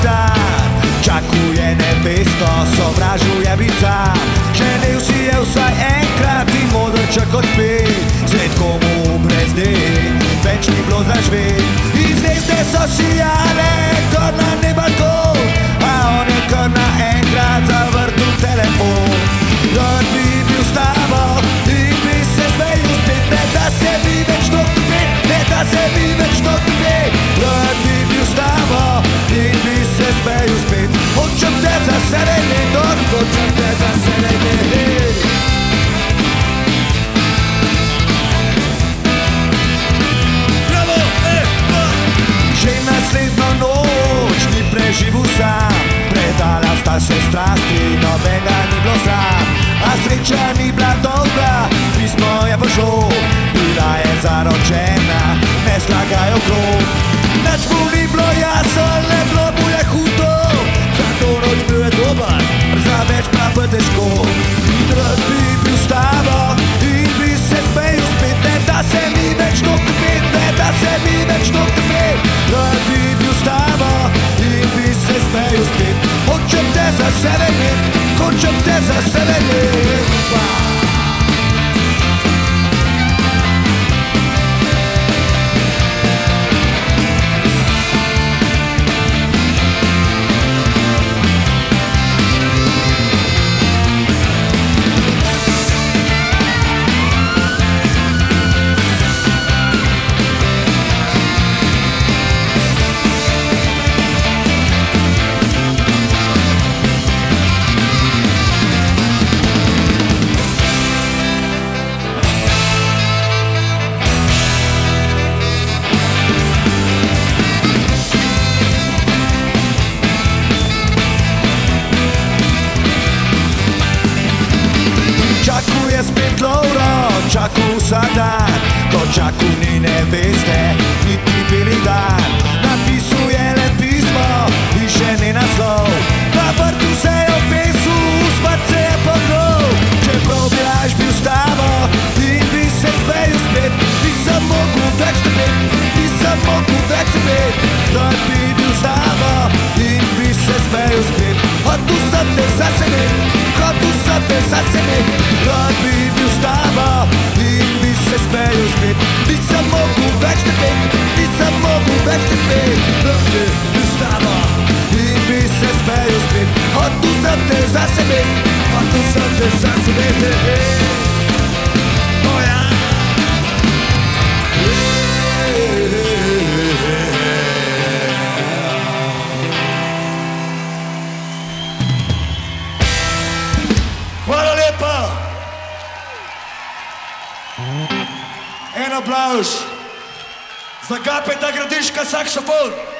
dan, čakuje nebesto, sovražuje bica. Ženil si je vsaj enkrat in modrček odpet, svet komu brezde, več ni bilo zažvet. In zvezde so sijale, kar na nebalkon, a on je kar naenkrat zavrtel telefon. Rad bi bil s tabo in bi se smejil spet, ne da se mi več dokupet, ne da se mi več dokupet. Rad bi bil s tabo in bi se smejil spet, hočem te za sebe let, hočem te za sebe let. Že naslednjo noč ni preživel sam, predala sta se strasti, nobenega ni bilo sram. A sreča ni bila dolga, pismo je pošlo, bila je zaročena, nesla ga je okrog. Nič mu ni bilo jasno, ne bilo mu je hudo, za to noč bil je dober, za več pa bo težko. Rad bi bil s tabo in bi se smejil spet, ne da se mi več dokupet, ne da se mi več dokupet. Rad bi bil s tabo in bi se smejil spet, hočem te za sebe let, hočem te za sebe let. Čakuje spet Lovro, čakuje vsak dan, to čaku ni neveste, niti beli dan. Napisuje le pismo in še ne naslov, na vrtu se je opesil, smrt se je pognal. Čeprav bi raž bil s tabo in bi se smejil spet, nisem mogel več trpet, nisem mogel več trpet. Rad bi bil s tabo in bi se smejil spet, hotel sem te za sebe, hotel sem te za sebe. Rad bi bil s tabo in bi se smejil spet, nisem mogel več trpet, nisem mogel več trpet. Rad bi bil s tabo in bi se smejil spet, hotel sem te za sebe, hotel sem te za sebe. Oh ja. Hvala lepa. En aplavz za Kapeta Gradiška saksofon.